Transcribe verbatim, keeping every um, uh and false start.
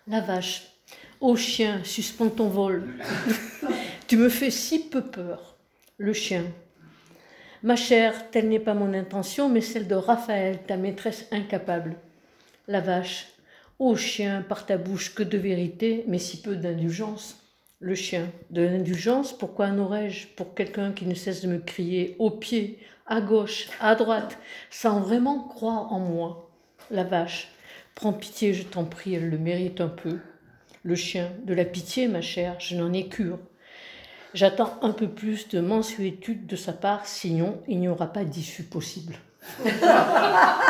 La vache. Ô chien, suspends ton vol. Tu me fais si peu peur. Le chien. Ma chère, telle n'est pas mon intention, mais celle de Raphaël, ta maîtresse incapable. La vache. Ô chien, par ta bouche, que de vérité, mais si peu d'indulgence. Le chien. De l'indulgence, pourquoi en aurais-je pour quelqu'un qui ne cesse de me crier au pied, à gauche, à droite, sans vraiment croire en moi. La vache. Prends pitié, je t'en prie, elle le mérite un peu. Le chien. De la pitié, ma chère, je n'en ai cure. J'attends un peu plus de mansuétude de sa part, sinon il n'y aura pas d'issue possible.